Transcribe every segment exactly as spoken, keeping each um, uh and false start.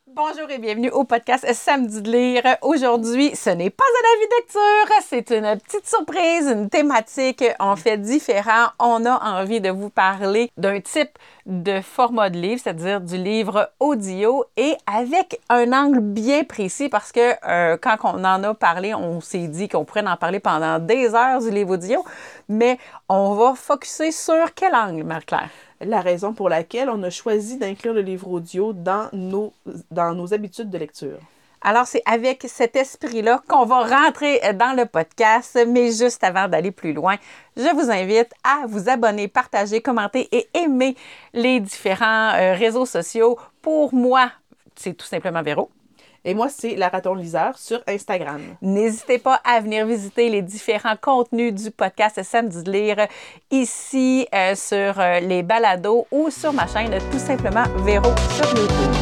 Bonjour et bienvenue au podcast Samedi de lire. Aujourd'hui, ce n'est pas un avis de lecture, c'est une petite surprise, une thématique en fait différent. On a envie de vous parler d'un type de format de livre, c'est-à-dire du livre audio et avec un angle bien précis parce que euh, quand on en a parlé, on s'est dit qu'on pourrait en parler pendant des heures du livre audio, mais on va focusser sur quel angle, Marie-Claire? La raison pour laquelle on a choisi d'inclure le livre audio dans nos, dans nos habitudes de lecture. Alors, c'est avec cet esprit-là qu'on va rentrer dans le podcast, mais juste avant d'aller plus loin, je vous invite à vous abonner, partager, commenter et aimer les différents euh, réseaux sociaux. Pour moi, c'est tout simplement Véro. Et moi, c'est la Raton Liseur sur Instagram. N'hésitez pas à venir visiter les différents contenus du podcast Samedi de lire ici euh, sur euh, les balados ou sur ma chaîne tout simplement Véro sur YouTube.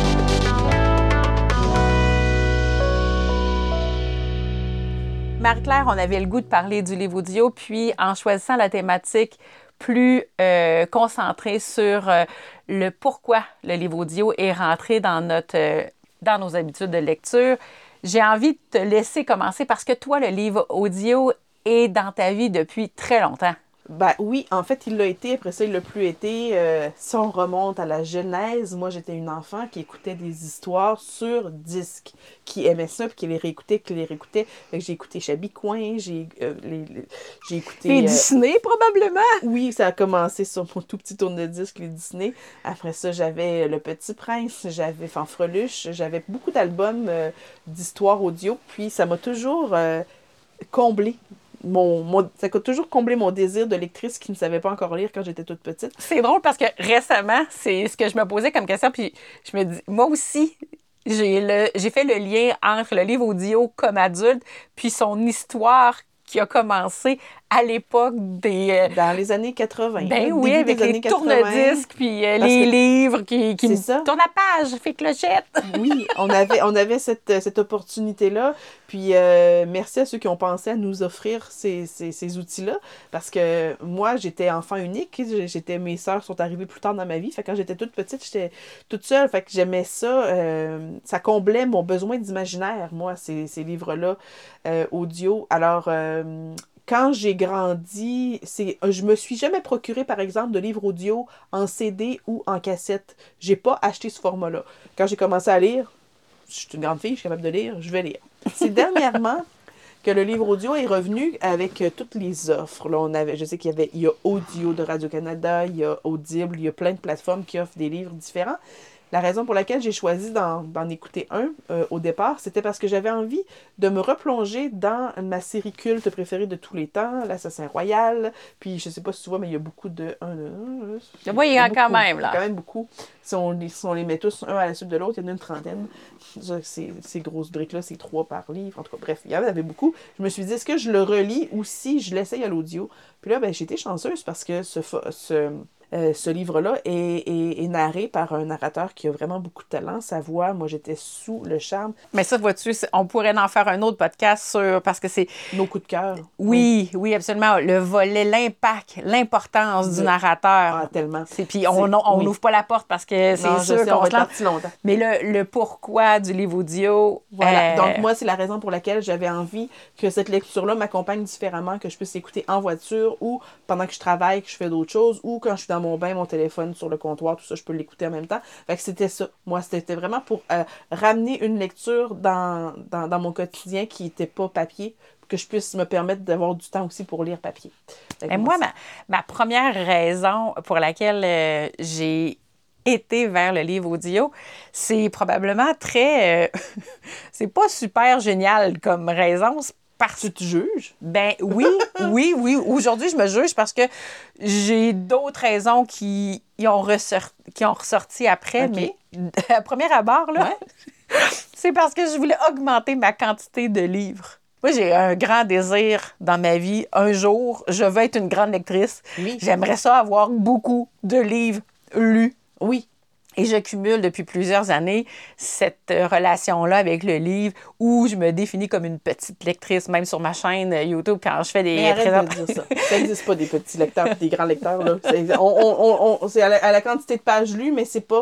Marie-Claire, on avait le goût de parler du livre audio, puis en choisissant la thématique plus euh, concentrée sur euh, le pourquoi le livre audio est rentré dans notre... Euh, dans nos habitudes de lecture. J'ai envie de te laisser commencer parce que toi, le livre audio est dans ta vie depuis très longtemps. Ben oui, en fait, il l'a été. Après ça, il l'a plus été. Euh, si on remonte à la genèse, moi, j'étais une enfant qui écoutait des histoires sur disque, qui aimait ça, puis qui les réécoutait, qui les réécoutait. Fait que j'ai écouté Chabicoin, j'ai euh, les, les, j'ai écouté... Les euh, Disney, probablement! Oui, ça a commencé sur mon tout petit tourne de disque, les Disney. Après ça, j'avais Le Petit Prince, j'avais Fanfreluche, j'avais beaucoup d'albums euh, d'histoires audio, puis ça m'a toujours euh, comblé. Mon, mon, ça a toujours comblé mon désir de lectrice qui ne savait pas encore lire quand j'étais toute petite. C'est drôle parce que récemment, c'est ce que je me posais comme question, puis je me dis, moi aussi, j'ai, le, j'ai fait le lien entre le livre audio comme adulte, puis son histoire qui a commencé à l'époque des... Euh, Dans les années quatre-vingt. Ben oui, avec les tourne-disques, puis euh, les que, livres qui, qui ça. tournent la page, fait clochette. Oui, on avait, on avait cette, cette opportunité-là. Puis euh, merci à ceux qui ont pensé à nous offrir ces, ces, ces outils-là. Parce que moi, j'étais enfant unique. J'étais, mes sœurs sont arrivées plus tard dans ma vie. Fait que quand j'étais toute petite, j'étais toute seule. Fait que j'aimais ça. Euh, ça comblait mon besoin d'imaginaire, moi, ces, ces livres-là euh, audio. Alors... Euh, Quand j'ai grandi, c'est, je me suis jamais procuré, par exemple, de livres audio en C D ou en cassette. J'ai pas acheté ce format-là. Quand j'ai commencé à lire, je suis une grande fille, je suis capable de lire, je vais lire. C'est dernièrement que le livre audio est revenu avec euh, toutes les offres. Là, on avait, je sais qu'il y avait, il y a Audio de Radio-Canada, il y a Audible, il y a plein de plateformes qui offrent des livres différents. La raison pour laquelle j'ai choisi d'en, d'en écouter un euh, au départ, c'était parce que j'avais envie de me replonger dans ma série culte préférée de tous les temps, l'Assassin Royal. Puis je sais pas si tu vois, mais il y a beaucoup de... Un, un, un, oui, il y en a quand même, là. Il y a quand même beaucoup. Si on, les, si on les met tous un à la suite de l'autre, il y en a une trentaine. Ces, ces grosses briques-là, c'est trois par livre. En tout cas, bref, il y en avait beaucoup. Je me suis dit, est-ce que je le relis ou si je l'essaye à l'audio? Puis là, ben, j'ai été chanceuse parce que ce... ce Euh, ce livre-là est, est, est narré par un narrateur qui a vraiment beaucoup de talent. Sa voix, moi, j'étais sous le charme. Mais ça, vois-tu, on pourrait en faire un autre podcast sur... Parce que c'est... Nos coups de cœur. Oui, oui, oui, absolument. Le volet, l'impact, l'importance du narrateur. Ah, tellement. C'est, puis on n'ouvre oui. pas la porte parce que c'est non, sûr sais, qu'on on se lance. parti longtemps. Mais le, le pourquoi du livre audio... Voilà. Euh... Donc, moi, c'est la raison pour laquelle j'avais envie que cette lecture-là m'accompagne différemment, que je puisse l'écouter en voiture ou pendant que je travaille, que je fais d'autres choses ou quand je suis dans mon bain, mon téléphone sur le comptoir, tout ça, je peux l'écouter en même temps. Fait que c'était ça. Moi, c'était vraiment pour euh, ramener une lecture dans, dans, dans mon quotidien qui n'était pas papier, que je puisse me permettre d'avoir du temps aussi pour lire papier. Et moi, ma, ma première raison pour laquelle euh, j'ai été vers le livre audio, c'est probablement très... Euh, c'est pas super génial comme raison. Parce que tu te juges? Ben oui, oui, oui. Aujourd'hui, je me juge parce que j'ai d'autres raisons qui, qui, ont, ressort, qui ont ressorti après. Okay. Mais à premier abord, là, ouais. c'est parce que je voulais augmenter ma quantité de livres. Moi, j'ai un grand désir dans ma vie. Un jour, je veux être une grande lectrice. Oui. J'aimerais ça avoir beaucoup de livres lus. Oui. Et je cumule depuis plusieurs années cette relation-là avec le livre où je me définis comme une petite lectrice, même sur ma chaîne YouTube quand je fais des mais présentations. De dire ça ça n'existe pas des petits lecteurs et des grands lecteurs. Là. C'est, on, on, on, c'est à, la, à la quantité de pages lues, mais c'est pas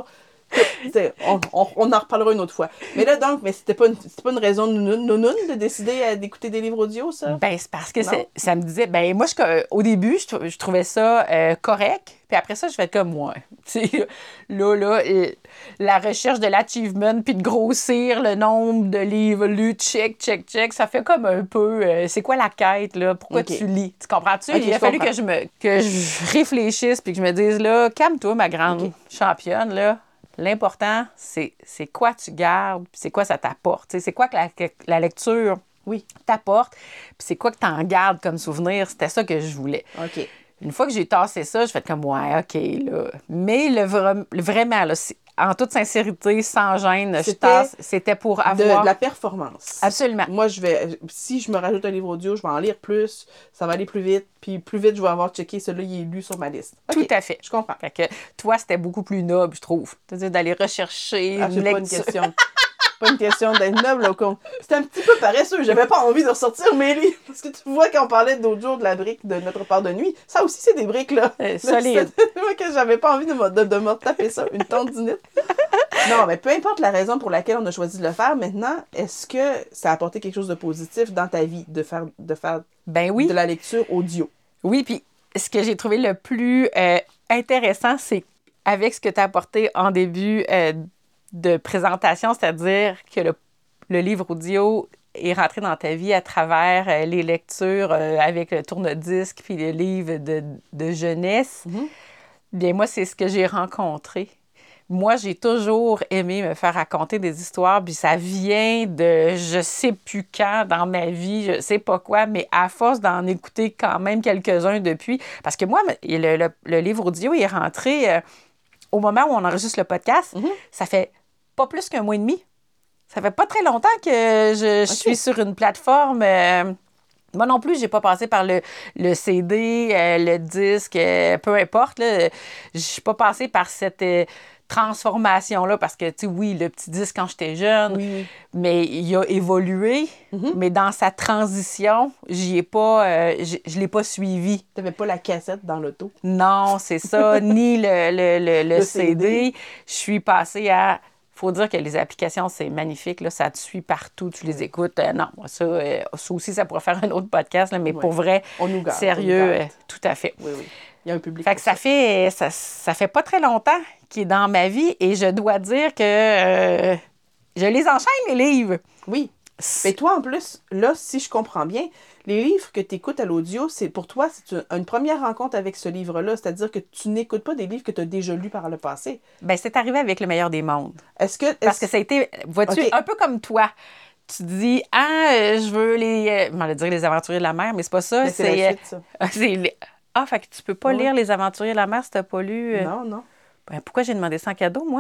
on, on, on en reparlera une autre fois. Mais là, donc, mais c'était pas une, c'était pas une raison nounoun de décider à, d'écouter des livres audio, ça? Ben, c'est parce que c'est, ça me disait... Ben, moi, je, au début, je, je trouvais ça euh, correct. Puis après ça, je fais comme moi. Tu sais, là, là, et, la recherche de l'achievement, puis de grossir le nombre de livres lus, check, check, check, ça fait comme un peu... Euh, c'est quoi la quête, là? Pourquoi okay. tu lis? Tu comprends-tu? Okay, Il a fallu que je, me, que je réfléchisse, puis que je me dise, là, calme-toi, ma grande okay. championne, là. L'important, c'est, c'est quoi tu gardes, puis c'est quoi ça t'apporte. T'sais, c'est quoi que la, que la lecture oui. t'apporte, puis c'est quoi que tu en gardes comme souvenir. C'était ça que je voulais. OK. Une fois que j'ai tassé ça, je fais comme, ouais, OK, là. Mais le, le, vraiment, là, en toute sincérité, sans gêne, c'était, je tasse, c'était pour avoir... De, de la performance. Absolument. Moi, je vais... Si je me rajoute un livre audio, je vais en lire plus, ça va aller plus vite, puis plus vite, je vais avoir checké celui-là, il est lu sur ma liste. Okay, tout à fait. Je comprends. Fait que toi, c'était beaucoup plus noble, je trouve. C'est-à-dire d'aller rechercher ah, une c'est lecture. Pas une question. Pas une question d'être noble, là. C'était un petit peu paresseux. J'avais pas envie de ressortir mes livres. Parce que tu vois, quand on parlait d'autres jours de la brique de Notre part de nuit, ça aussi, c'est des briques, là. Euh, solide. que j'avais pas envie de me, de, de me taper ça, une tendinite. Non, mais peu importe la raison pour laquelle on a choisi de le faire, maintenant, est-ce que ça a apporté quelque chose de positif dans ta vie de faire, de faire ben oui. de la lecture audio? Oui, puis ce que j'ai trouvé le plus euh, intéressant, c'est avec ce que tu as apporté en début euh, de présentation, c'est-à-dire que le, le livre audio est rentré dans ta vie à travers euh, les lectures euh, avec le tourne-disque puis le livre de, de jeunesse. Mm-hmm. Bien, moi, c'est ce que j'ai rencontré. Moi, j'ai toujours aimé me faire raconter des histoires, puis ça vient de je sais plus quand dans ma vie, je sais pas quoi, mais à force d'en écouter quand même quelques-uns depuis. Parce que moi, le, le, le livre audio est rentré euh, au moment où on enregistre le podcast. Mm-hmm. Ça fait pas plus qu'un mois et demi. Ça fait pas très longtemps que je, je okay. suis sur une plateforme. Euh, moi non plus, j'ai pas passé par le, le C D, euh, le disque, euh, peu importe. Là, je suis pas passée par cette... Euh, transformation-là, parce que, tu sais, oui, le petit disque quand j'étais jeune, oui. mais il a évolué, mm-hmm. mais dans sa transition, j'y ai pas, euh, je l'ai pas suivi. T'avais pas la cassette dans l'auto? Non, c'est ça, ni le, le, le, le, le C D. C D. Je suis passée à... Faut dire que les applications, c'est magnifique, là, ça te suit partout, tu les écoutes. Euh, non, ça, euh, ça aussi, ça pourrait faire un autre podcast, là, mais ouais. pour vrai, on nous garde, sérieux, on nous garde. Euh, tout à fait. Oui, oui. Il y a un public. Fait que ça, ça fait ça, ça fait pas très longtemps qu'il est dans ma vie et je dois dire que euh, je les enchaîne, les livres. Oui. Mais toi, en plus, là, si je comprends bien, les livres que tu écoutes à l'audio, c'est pour toi, c'est une, une première rencontre avec ce livre-là. C'est-à-dire que tu n'écoutes pas des livres que tu as déjà lus par le passé. Bien, c'est arrivé avec Le meilleur des mondes. Est-ce que... Est-ce... Parce que ça a été, vois-tu, okay. un peu comme toi. Tu dis, ah, euh, je veux les... Euh, je vais dire les aventuriers de la mer, mais c'est pas ça. Mais c'est, c'est la suite, ça. Euh, c'est les... Ah, fait que tu peux pas oui. lire Les Aventuriers de la mer si t'as pas lu... Euh... Non, non. Ben, pourquoi j'ai demandé ça en cadeau, moi?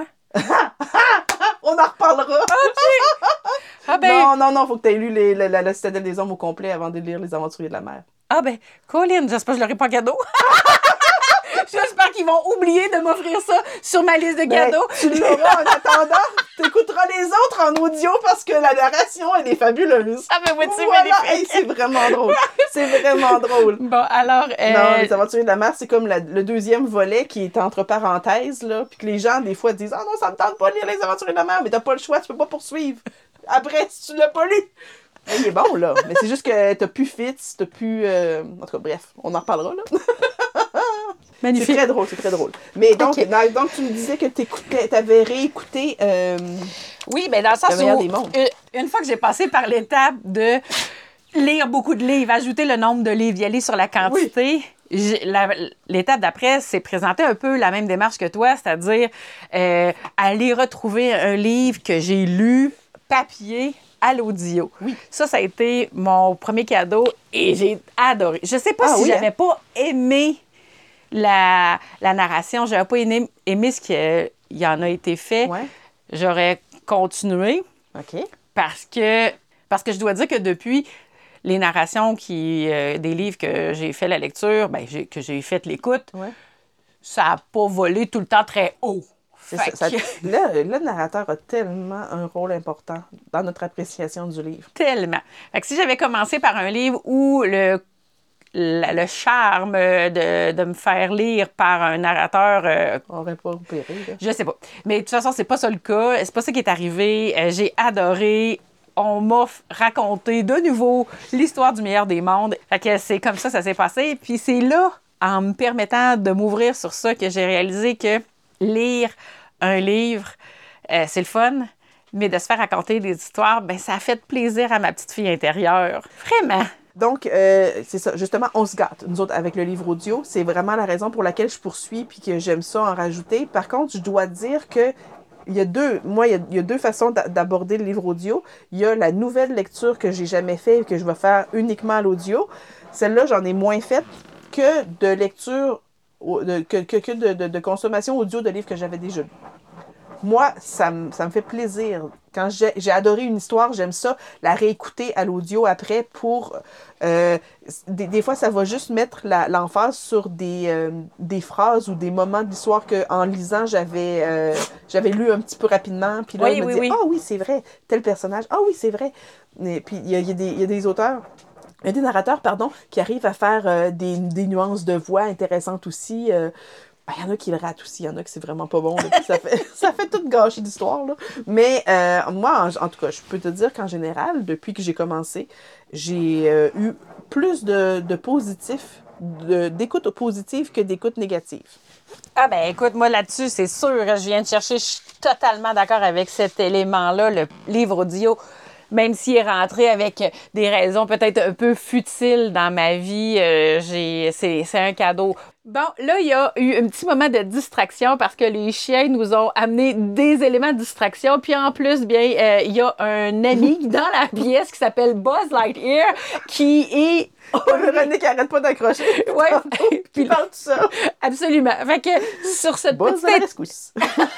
On en reparlera! OK! Ah ben... Non, non, non, faut que tu aies lu les, la, la, la Citadelle des Hommes au complet avant de lire Les Aventuriers de la mer. Ah ben, Colin, j'espère que je l'aurai pas en cadeau. J'espère qu'ils vont oublier de m'offrir ça sur ma liste de cadeaux. Mais tu l'auras en attendant. Tu écouteras les autres en audio parce que la narration, elle est fabuleuse. Ah ben oui, c'est voilà. Hey, c'est vraiment drôle. C'est vraiment drôle. Bon, alors... Euh... Non, Les Aventuriers de la mer, c'est comme la, le deuxième volet qui est entre parenthèses, là, puis que les gens, des fois, disent « Ah non, ça me tente pas de lire Les Aventuriers de la mer, mais t'as pas le choix, tu peux pas poursuivre. Après, si tu l'as pas lu. » Il est bon, là. Mais c'est juste que t'as plus Fitz, t'as plus... Euh... En tout cas, bref, on en reparlera, là. Magnifique. C'est très drôle, c'est très drôle. Mais donc, okay. dans, donc tu me disais que tu avais réécouté... Euh, oui, bien dans le sens où, une, une fois que j'ai passé par l'étape de lire beaucoup de livres, ajouter le nombre de livres, y aller sur la quantité, oui. la, l'étape d'après, c'est présenter un peu la même démarche que toi, c'est-à-dire euh, aller retrouver un livre que j'ai lu, papier, à l'audio. Oui. Ça, ça a été mon premier cadeau et j'ai adoré. Je sais pas ah, si oui, j'avais hein? pas aimé La, la narration, j'aurais pas aimé, aimé ce qu'il y en a été fait. Ouais. J'aurais continué. OK. Parce que, parce que je dois dire que depuis les narrations qui, euh, des livres que j'ai fait la lecture, ben, j'ai, que j'ai fait l'écoute, ouais. ça n'a pas volé tout le temps très haut. C'est ça, ça, le, le narrateur a tellement un rôle important dans notre appréciation du livre. Tellement. Fait que si j'avais commencé par un livre où le la- le charme de, de me faire lire par un narrateur. Euh, On n'aurait pas repéré, là. je sais pas. Mais de toute façon, c'est pas ça le cas. C'est pas ça qui est arrivé. Euh, j'ai adoré. On m'a f- raconté de nouveau l'histoire du meilleur des mondes. Fait que c'est comme ça, ça s'est passé. Puis c'est là, en me permettant de m'ouvrir sur ça, que j'ai réalisé que lire un livre, euh, c'est le fun, mais de se faire raconter des histoires, ben ça a fait plaisir à ma petite fille intérieure. Vraiment. Donc, euh, c'est ça. Justement, on se gâte, nous autres, avec le livre audio. C'est vraiment la raison pour laquelle je poursuis puis que j'aime ça en rajouter. Par contre, je dois dire que il y a deux, moi, il y a, il y a deux façons d'a- d'aborder le livre audio. Il y a la nouvelle lecture que j'ai jamais fait et que je vais faire uniquement à l'audio. Celle-là, j'en ai moins faite que de lecture, au- de- que, que, que de, de, de consommation audio de livres que j'avais déjà lus. Moi, ça me, ça me fait plaisir. Quand j'ai, j'ai adoré une histoire, j'aime ça, la réécouter à l'audio après pour... Euh, des, des fois, ça va juste mettre la, l'emphase sur des, euh, des phrases ou des moments de l'histoire qu'en lisant, j'avais, euh, j'avais lu un petit peu rapidement. Puis là, Oui, je me oui, dis, oui. ah oui, c'est vrai, tel personnage, ah oui, c'est vrai. Et puis, il y a, il y a des, il y a des auteurs... Il y a des narrateurs, pardon, qui arrivent à faire euh, des, des nuances de voix intéressantes aussi. Euh, ben, il y en a qui le ratent aussi, il y en a qui c'est vraiment pas bon. Là, puis ça fait ça fait tout gâcher l'histoire. Là. Mais euh, moi, en, en tout cas, je peux te dire qu'en général, depuis que j'ai commencé, j'ai euh, eu plus de, de positifs, de, d'écoute positive que d'écoute négative. Ah ben écoute, moi là-dessus, c'est sûr, je viens de chercher, je suis totalement d'accord avec cet élément-là, le livre audio. Même s'il est rentré avec des raisons peut-être un peu futiles dans ma vie, euh, j'ai, c'est, c'est un cadeau. Bon, là, il y a eu un petit moment de distraction parce que les chiens nous ont amené des éléments de distraction. Puis en plus, bien, euh, il y a un ami dans la pièce qui s'appelle Buzz Lightyear qui est... René qui arrête pas d'accrocher. Ouais. Puis il parle de ça. Absolument. Fait que sur cette Buzz petite... à la rescousse.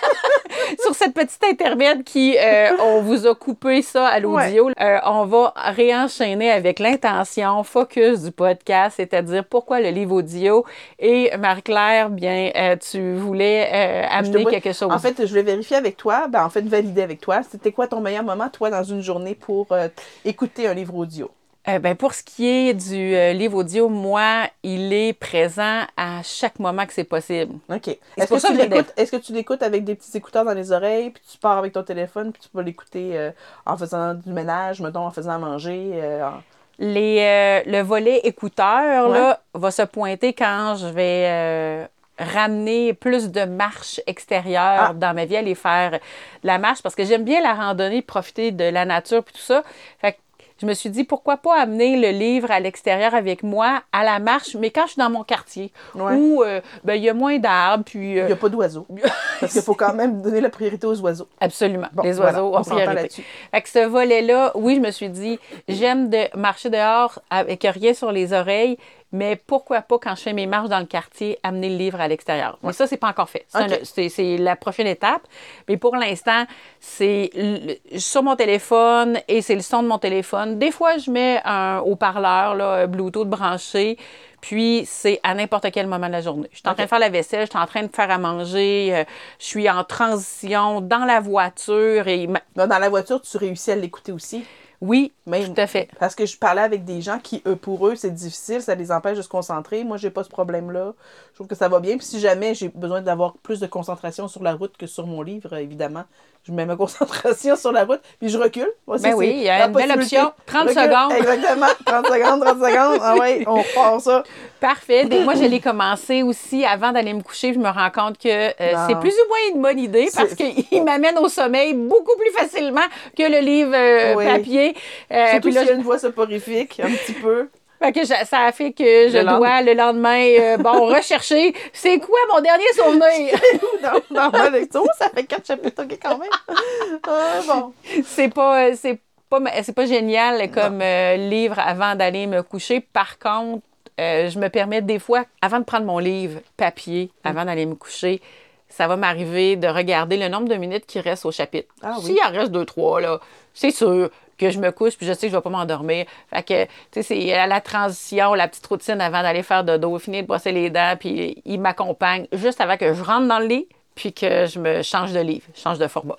Sur cette petite intermède qui, euh, on vous a coupé ça à l'audio, ouais. euh, on va réenchaîner avec l'intention focus du podcast, c'est-à-dire pourquoi le livre audio. Et Marie-Claire, bien, euh, tu voulais euh, amener vois, quelque chose. En fait, je voulais vérifier avec toi, ben, en fait, valider avec toi, c'était quoi ton meilleur moment, toi, dans une journée pour euh, écouter un livre audio? Euh, ben, pour ce qui est du euh, livre audio, moi, il est présent à chaque moment que c'est possible. OK. Est-ce que, tu l'écoutes, est-ce que tu l'écoutes avec des petits écouteurs dans les oreilles, puis tu pars avec ton téléphone, puis tu peux l'écouter euh, en faisant du ménage, mettons, en faisant à manger? Euh, en... Les, euh, le volet écouteur, ouais. là, va se pointer quand je vais euh, ramener plus de marche extérieure ah. dans ma vie, aller faire de la marche, parce que j'aime bien la randonnée, profiter de la nature, puis tout ça. Fait que je me suis dit, pourquoi pas amener le livre à l'extérieur avec moi, à la marche, mais quand je suis dans mon quartier, ouais. où euh, ben, il y a moins d'arbres, puis... Euh... Il n'y a pas d'oiseaux. Parce qu'il faut quand même donner la priorité aux oiseaux. Absolument. Bon, les oiseaux voilà, ont priorité. Fait que ce volet-là, oui, je me suis dit, j'aime de marcher dehors avec rien sur les oreilles, mais pourquoi pas, quand je fais mes marches dans le quartier, amener le livre à l'extérieur. Ouais. Mais ça, c'est pas encore fait. C'est, okay. un, c'est, c'est la prochaine étape. Mais pour l'instant, c'est le, sur mon téléphone et c'est le son de mon téléphone. Des fois, je mets un haut-parleur, là, Bluetooth branché, puis c'est à n'importe quel moment de la journée. Je suis en train okay. de faire la vaisselle, je suis en train de faire à manger, euh, je suis en transition dans la voiture. Et Dans la voiture, tu réussis à l'écouter aussi? Oui, même. Tout à fait. Parce que je parlais avec des gens qui, eux, pour eux, c'est difficile, ça les empêche de se concentrer. Moi, j'ai pas ce problème-là. Je trouve que ça va bien. Puis si jamais j'ai besoin d'avoir plus de concentration sur la route que sur mon livre, évidemment, je mets ma concentration sur la route, puis je recule. Moi, ben oui, il y a une belle option. trente recule. Secondes. Exactement. trente secondes, trente secondes. Ah oui, on repart ça. Parfait. Des, moi, je l'ai commencé aussi avant d'aller me coucher. Je me rends compte que euh, c'est plus ou moins une bonne idée parce qu'il m'amène au sommeil beaucoup plus facilement que le livre euh, oui. papier. Euh, Surtout puis là, s'il y a une voix soporifique, un petit peu. Fait que je, ça a fait que je le dois le lendemain, euh, bon, rechercher c'est quoi mon dernier souvenir? dans, dans ma lecture, ça fait quatre chapitres, OK, quand même. Euh, bon. C'est pas, c'est pas, c'est pas génial comme euh, livre avant d'aller me coucher. Par contre, euh, je me permets des fois, avant de prendre mon livre papier, mm. avant d'aller me coucher, ça va m'arriver de regarder le nombre de minutes qui reste au chapitre. Ah, oui. S'il en reste deux, trois, là, c'est sûr que je me couche, puis je sais que je ne vais pas m'endormir. Fait que, tu sais, c'est à la transition, la petite routine avant d'aller faire dodo, finir de brosser les dents, puis il m'accompagne juste avant que je rentre dans le lit, puis que je me change de livre, change de format.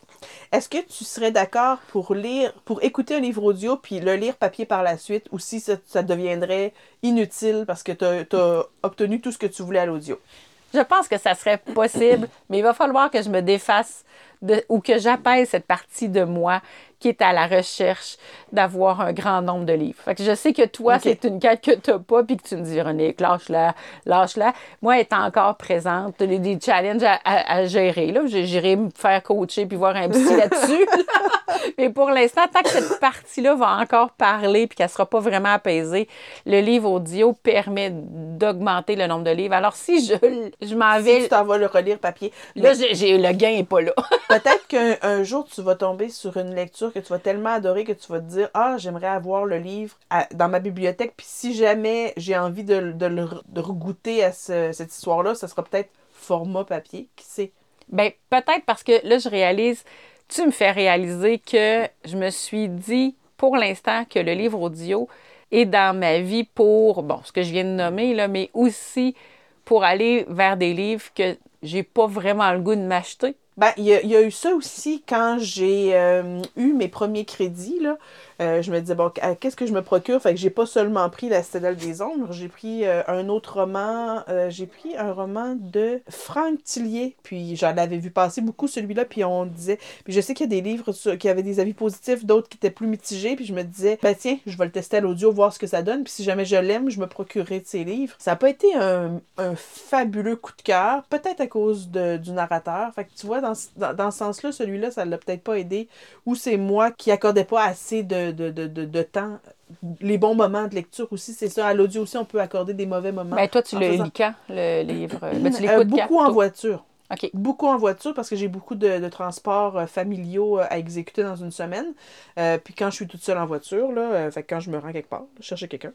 Est-ce que tu serais d'accord pour lire, pour écouter un livre audio puis le lire papier par la suite, ou si ça, ça deviendrait inutile parce que tu as obtenu tout ce que tu voulais à l'audio? Je pense que ça serait possible, mais il va falloir que je me défasse de, ou que j'apaise cette partie de moi qui est à la recherche d'avoir un grand nombre de livres. Fait que je sais que toi, okay. c'est une quête que tu n'as pas, puis que tu me dis, Véronique, lâche-la, lâche-la. Moi, elle est encore présente. Tu as des challenges à, à, à gérer. Là. J'irai me faire coacher puis voir un psy là-dessus. Mais pour l'instant, tant que cette partie-là va encore parler puis qu'elle ne sera pas vraiment apaisée, le livre audio permet d'augmenter le nombre de livres. Alors, si je, je m'en vais... Si tu t'en vas le relire papier. Là, j'ai, j'ai, le gain n'est pas là. Peut-être qu'un un jour, tu vas tomber sur une lecture que tu vas tellement adorer que tu vas te dire « Ah, j'aimerais avoir le livre à, dans ma bibliothèque. » Puis si jamais j'ai envie de, de, de, de regoûter à ce, cette histoire-là, ça sera peut-être format papier. Qui sait? Bien, peut-être parce que là, je réalise... Tu me fais réaliser que je me suis dit, pour l'instant, que le livre audio est dans ma vie pour, bon, ce que je viens de nommer, là, mais aussi pour aller vers des livres que j'ai pas vraiment le goût de m'acheter. Ben, il y, y a eu ça aussi quand j'ai euh, eu mes premiers crédits, là. Euh, je me disais, bon, qu'est-ce que je me procure? Fait que j'ai pas seulement pris La Citadelle des Ombres, j'ai pris euh, un autre roman, euh, j'ai pris un roman de Franck Tillier, puis j'en avais vu passer beaucoup celui-là, puis on disait, puis je sais qu'il y a des livres sur, qui avaient des avis positifs, d'autres qui étaient plus mitigés, puis je me disais, ben tiens, je vais le tester à l'audio, voir ce que ça donne, puis si jamais je l'aime, je me procurerai de ces livres. Ça n'a pas été un, un fabuleux coup de cœur, peut-être à cause de, du narrateur, fait que tu vois, dans, dans, dans ce sens-là, celui-là, ça l'a peut-être pas aidé, ou c'est moi qui accordais pas assez de De, de, de, de temps, les bons moments de lecture aussi, c'est ça. À l'audio aussi, on peut accorder des mauvais moments. Ben toi, tu l'as faisant... lu quand, le livre? Ben, tu l'écoutes euh, beaucoup quand, en voiture. Okay. Beaucoup en voiture parce que j'ai beaucoup de, de transports familiaux à exécuter dans une semaine. Euh, puis quand je suis toute seule en voiture, là, euh, fait que quand je me rends quelque part, je cherche quelqu'un.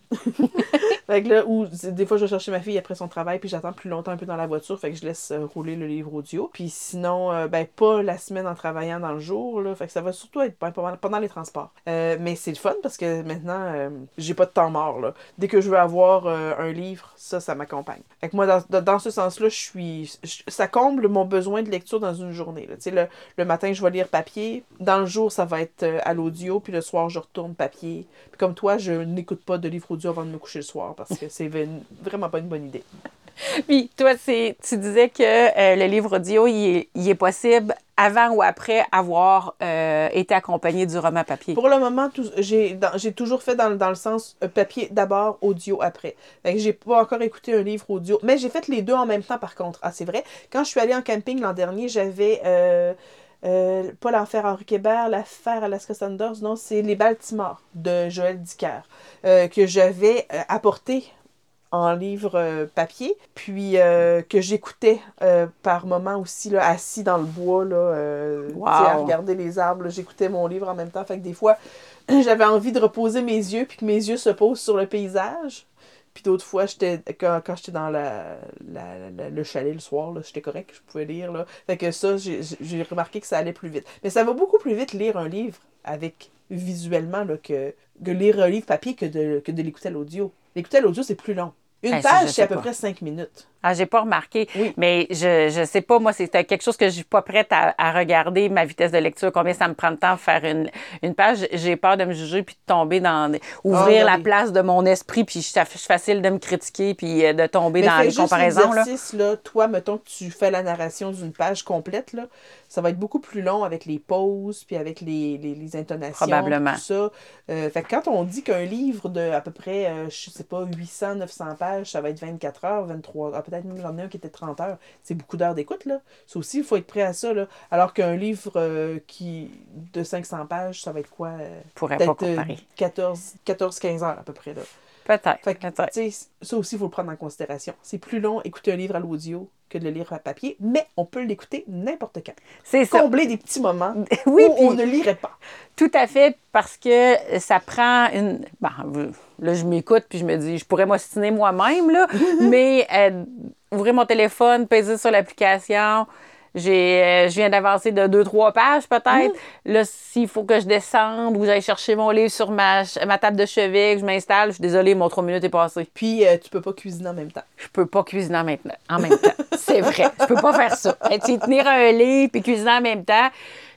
Fait que là, ou des fois, je vais chercher ma fille après son travail, puis j'attends plus longtemps un peu dans la voiture, fait que je laisse euh, rouler le livre audio. Puis sinon, euh, ben, pas la semaine en travaillant dans le jour, là, fait que ça va surtout être pendant, pendant les transports. Euh, mais c'est le fun parce que maintenant, euh, j'ai pas de temps mort, là. Dès que je veux avoir euh, un livre, ça, ça m'accompagne. Fait que moi, dans, dans ce sens-là, je suis... Je, ça comble mon besoin de lecture dans une journée, là. Tu sais, le, le matin, je vais lire papier. Dans le jour, ça va être euh, à l'audio, puis le soir, je retourne papier. Puis comme toi, je n'écoute pas de livre audio avant de me coucher le soir, parce que c'est vraiment pas une bonne idée. Puis toi, c'est, tu disais que euh, le livre audio, il est, il est possible avant ou après avoir euh, été accompagné du roman papier? Pour le moment, tout, j'ai, dans, j'ai toujours fait dans, dans le sens euh, papier d'abord, audio après. Fait que j'ai pas encore écouté un livre audio, mais j'ai fait les deux en même temps par contre. Ah, c'est vrai. Quand je suis allée en camping l'an dernier, j'avais... Euh, Euh, pas l'enfer Henri Kébert, l'affaire Alaska Sanders, non, c'est Les Baltimores de Joël Dicker, euh, que j'avais euh, apporté en livre euh, papier, puis euh, que j'écoutais euh, par moments aussi, là, assis dans le bois, là, euh, wow. à regarder les arbres, là, j'écoutais mon livre en même temps, fait que des fois, j'avais envie de reposer mes yeux, puis que mes yeux se posent sur le paysage. Puis d'autres fois, j'étais quand, quand j'étais dans la, la, la, le chalet le soir, là, j'étais correct, je pouvais lire. Là. Fait que ça, j'ai, j'ai remarqué que ça allait plus vite. Mais ça va beaucoup plus vite lire un livre avec visuellement là, que, que lire un livre papier que de, que de l'écouter à l'audio. L'écouter à l'audio, c'est plus long. Une hey, page, c'est à peu pas. près cinq minutes. Ah, j'ai pas remarqué. Oui. Mais je, je sais pas, moi, c'est quelque chose que je suis pas prête à, à regarder, ma vitesse de lecture, combien ça me prend de temps de faire une, une page. J'ai peur de me juger puis de tomber dans... Ouvrir oh, la place de mon esprit, puis c'est facile de me critiquer puis de tomber mais dans les comparaisons. Mais l'exercice, là. là, toi, mettons que tu fais la narration d'une page complète, là, ça va être beaucoup plus long avec les pauses puis avec les, les, les intonations. Probablement. Tout ça. Euh, fait que quand on dit qu'un livre de à peu près, euh, je sais pas, huit cents, neuf cents pages, ça va être vingt-quatre heures, vingt-trois heures, peut-être même j'en ai un qui était trente heures. C'est beaucoup d'heures d'écoute, là. Ça aussi, il faut être prêt à ça, là. Alors qu'un livre euh, qui de cinq cents pages, ça va être quoi? Euh, pourrait pas comparer. quatorze à quinze heures, à peu près, là. Peut-être. Fait que, peut-être. Tu sais, ça aussi, il faut le prendre en considération. C'est plus long écouter un livre à l'audio que de le lire à papier, mais on peut l'écouter n'importe quand. C'est ça. Combler des petits moments oui, où on ne lirait pas. Tout à fait, parce que ça prend une... Bon, là, je m'écoute, puis je me dis, je pourrais m'ostiner moi-même, là, mais euh, ouvrir mon téléphone, peser sur l'application... J'ai, euh, je viens d'avancer de deux, trois pages peut-être. Mmh. Là, s'il faut que je descende ou j'aille chercher mon livre sur ma, ma table de chevet, que je m'installe, je suis désolée, mon trois minutes est passé. Puis, euh, tu peux pas cuisiner en même temps. Je peux pas cuisiner en même, en même temps. C'est vrai. Je peux pas faire ça. Tu sais, tenir un livre puis cuisiner en même temps,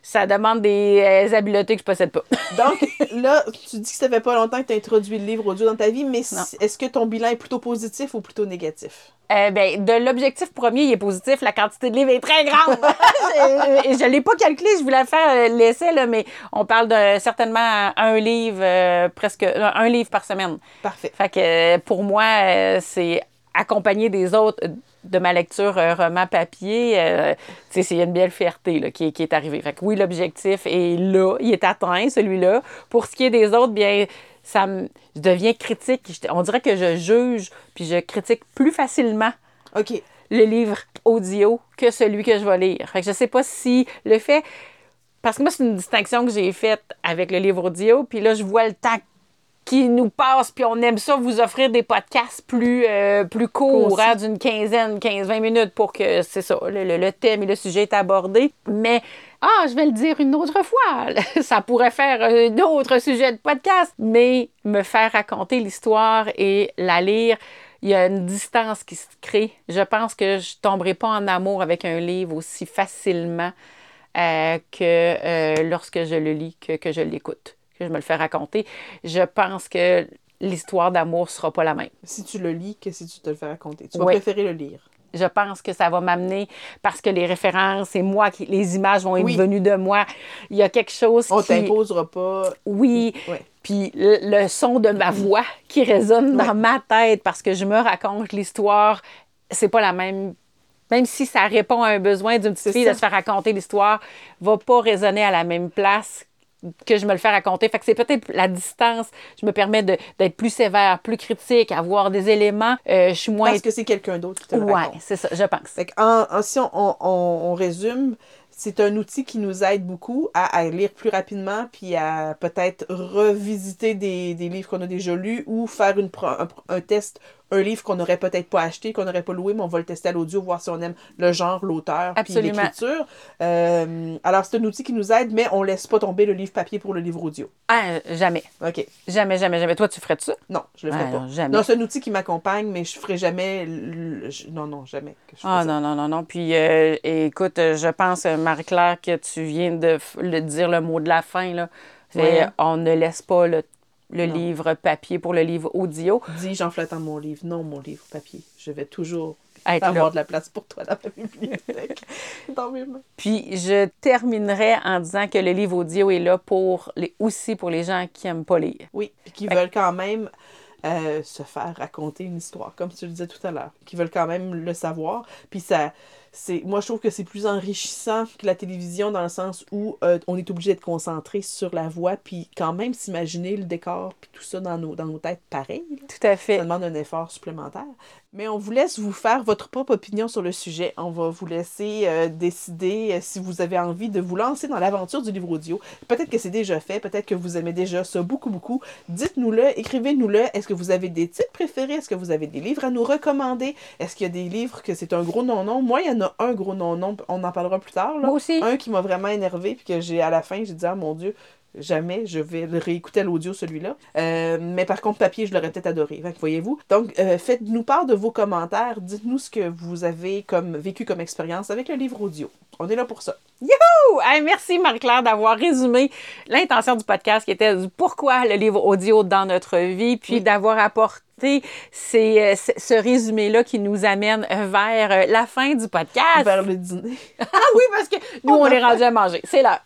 Ça demande des euh, habiletés que je possède pas. Donc, là, tu dis que ça fait pas longtemps que tu as introduit le livre audio dans ta vie, mais si, est-ce que ton bilan est plutôt positif ou plutôt négatif? Euh, ben, de l'objectif premier, il est positif. La quantité de livres est très grande. je ne l'ai pas calculé, je voulais faire l'essai, là, mais on parle de certainement un livre, euh, presque un livre par semaine. Parfait. Fait que pour moi, euh, c'est accompagner des autres de ma lecture euh, roman papier. Euh, tu sais, c'est une belle fierté là, qui, qui est arrivée. Fait que oui, l'objectif est là, il est atteint, celui-là. Pour ce qui est des autres, bien, ça me, je deviens critique. Je, on dirait que je juge puis je critique plus facilement OK. le livre audio que celui que je vais lire. Fait que je sais pas si le fait... Parce que moi, c'est une distinction que j'ai faite avec le livre audio, puis là, je vois le temps qui nous passe, puis on aime ça vous offrir des podcasts plus, euh, plus courts, hein, d'une quinzaine, quinze vingt minutes pour que, c'est ça, le, le, le thème et le sujet est abordé. Mais, ah, je vais le dire une autre fois, ça pourrait faire un autre sujet de podcast, mais me faire raconter l'histoire et la lire, il y a une distance qui se crée. Je pense que je ne tomberai pas en amour avec un livre aussi facilement euh, que euh, lorsque je le lis, que, que je l'écoute, que je me le fais raconter. Je pense que l'histoire d'amour ne sera pas la même. Si tu le lis que si tu te le fais raconter. Tu vas oui. préférer le lire. Je pense que ça va m'amener, parce que les références, c'est moi, qui, les images vont être oui. venues de moi. Il y a quelque chose On qui... On t'imposera pas. Oui. Ouais. Puis le, le son de ma voix qui résonne ouais. dans ma tête parce que je me raconte l'histoire, c'est pas la même... Même si ça répond à un besoin d'une petite fille ça. de se faire raconter l'histoire, va pas résonner à la même place que je me le fais raconter. Fait que c'est peut-être la distance. Je me permets de, d'être plus sévère, plus critique, avoir des éléments. Euh, je suis moins... Parce que c'est quelqu'un d'autre qui te le ouais, raconte. Oui, c'est ça, je pense. Fait que en, en, si on, on, on résume, c'est un outil qui nous aide beaucoup à, à lire plus rapidement puis à peut-être revisiter des, des livres qu'on a déjà lus ou faire une, un, un test, un livre qu'on n'aurait peut-être pas acheté, qu'on n'aurait pas loué, mais on va le tester à l'audio, voir si on aime le genre, l'auteur puis l'écriture. Euh, alors, c'est un outil qui nous aide, mais on ne laisse pas tomber le livre papier pour le livre audio. Ah, jamais. OK. Jamais, jamais, jamais. Toi, tu ferais ça? Non, je le ferais ah, pas. Non, jamais. Non, c'est un outil qui m'accompagne, mais je ne ferai jamais... Le, je, non, non, jamais. Que je ah, non, non, non, non. Puis, euh, écoute, je pense, Marie-Claire, que tu viens de le dire le mot de la fin, là. C'est, ouais. On ne laisse pas le le non. livre papier pour le livre audio. Dis, j'en flattant mon livre. Non, mon livre papier. Je vais toujours être avoir là. de la place pour toi dans ma bibliothèque. dans mes mains. Puis, je terminerai en disant que le livre audio est là pour les, aussi pour les gens qui n'aiment pas lire. Oui, puis qui fait veulent quand même euh, se faire raconter une histoire, comme tu le disais tout à l'heure. Qui veulent quand même le savoir. Puis ça... C'est, moi, je trouve que c'est plus enrichissant que la télévision dans le sens où euh, on est obligé d'être concentré sur la voix puis quand même s'imaginer le décor puis tout ça dans nos, dans nos têtes pareil. Là. Tout à fait. Ça demande un effort supplémentaire. Mais on vous laisse vous faire votre propre opinion sur le sujet. On va vous laisser euh, décider euh, si vous avez envie de vous lancer dans l'aventure du livre audio. Peut-être que c'est déjà fait, peut-être que vous aimez déjà ça beaucoup, beaucoup. Dites-nous-le, écrivez-nous-le. Est-ce que vous avez des titres préférés? Est-ce que vous avez des livres à nous recommander? Est-ce qu'il y a des livres que c'est un gros non-non? Moi, il y en a un gros non-non, on en parlera plus tard. Là. Moi aussi. Un qui m'a vraiment énervé puis que j'ai à la fin, j'ai dit « Ah mon Dieu, jamais je vais le réécouter à l'audio celui-là. Euh, » Mais par contre, papier, je l'aurais peut-être adoré. Fait que voyez-vous. Donc, euh, faites-nous part de vos commentaires. Dites-nous ce que vous avez comme, vécu comme expérience avec le livre audio. On est là pour ça. Youhou! Hey, merci Marie-Claire d'avoir résumé l'intention du podcast qui était du pourquoi le livre audio dans notre vie, puis oui. d'avoir apporté c'est, ce résumé-là qui nous amène vers la fin du podcast. Vers le dîner. Ah oui, parce que nous, on, on est rendu à manger. C'est l'heure.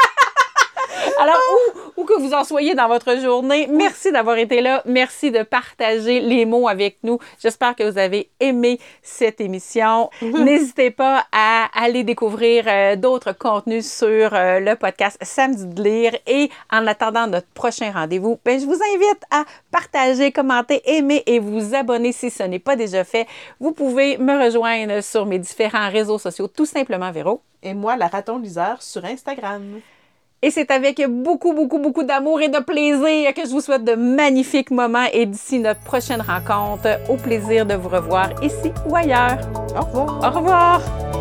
Alors, où, où que vous en soyez dans votre journée, merci d'avoir été là. Merci de partager les mots avec nous. J'espère que vous avez aimé cette émission. Mm-hmm. N'hésitez pas à aller découvrir euh, d'autres contenus sur euh, le podcast Samedi de lire. Et en attendant notre prochain rendez-vous, ben, je vous invite à partager, commenter, aimer et vous abonner si ce n'est pas déjà fait. Vous pouvez me rejoindre sur mes différents réseaux sociaux, tout simplement Véro. Et moi, la raton liseur sur Instagram. Et c'est avec beaucoup, beaucoup, beaucoup d'amour et de plaisir que je vous souhaite de magnifiques moments. Et d'ici notre prochaine rencontre, au plaisir de vous revoir ici ou ailleurs. Au revoir. Au revoir.